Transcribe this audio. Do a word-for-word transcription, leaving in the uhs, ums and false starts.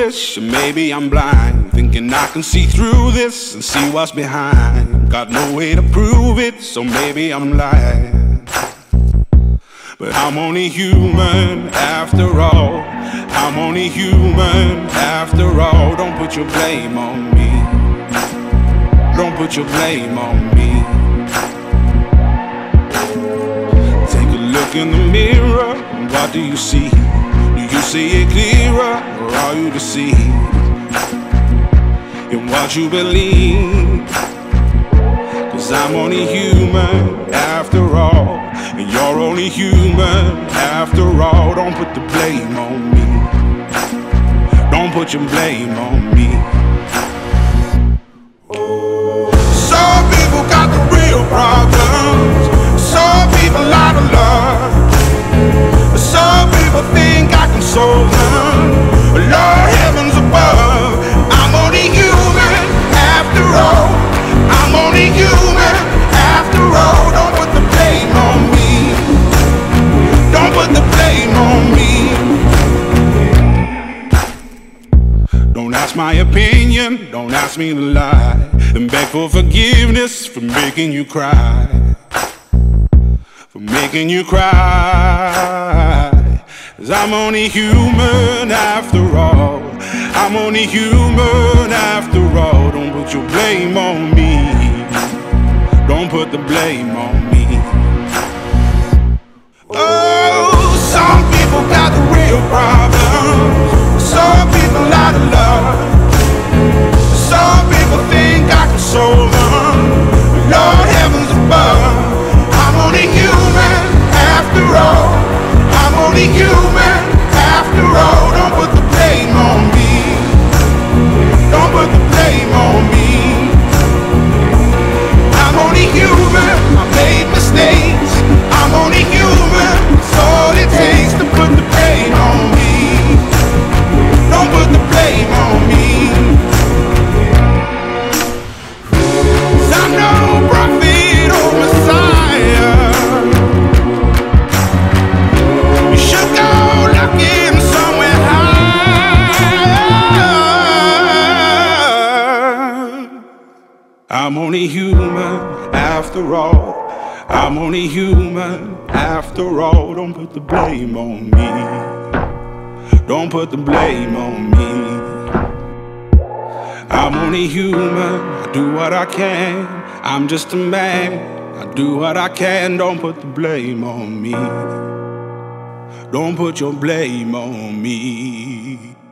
foolish, or maybe I'm blind, thinking I can see through this and see what's behind. Got no way to prove it, so maybe I'm lying. But I'm only human after all. I'm only human after all. Don't put your blame on me. Don't put your blame on me. Take a look in the mirror, what do you see? Do you see it clearer, or are you deceived in what you believe? Cause I'm only human after all, and you're only human after all. Don't put the blame on me. Don't put your blame on me. Some people got the real problems. Some people out of love. Some people think I can solve them. Lord heavens above, I'm only human after all. I'm only human after all. Don't put the blame on me. Don't put the blame on me. Don't ask my opinion, don't ask me to lie, and beg for forgiveness for making you cry. For making you cry. Cause I'm only human after all. I'm only human after all. Don't put your blame on me. Don't put the blame on me. Oh, some people got the real problems. Some people out of love. Some people think I can solve them. Lord heavens above, I'm only human after all. I'm only human after all. Don't put the blame on me. Don't put the blame on me. I'm only human, I made mistakes. I'm only human, it's all it takes to put the blame on me. Don't put the blame on me. Cause I'm no prophet or Messiah. You should go looking somewhere higher. I'm only human after all. I'm only human after all. Don't put the blame on me. Don't put the blame on me. I'm only human, I do what I can. I'm just a man, I do what I can. Don't put the blame on me. Don't put your blame on me.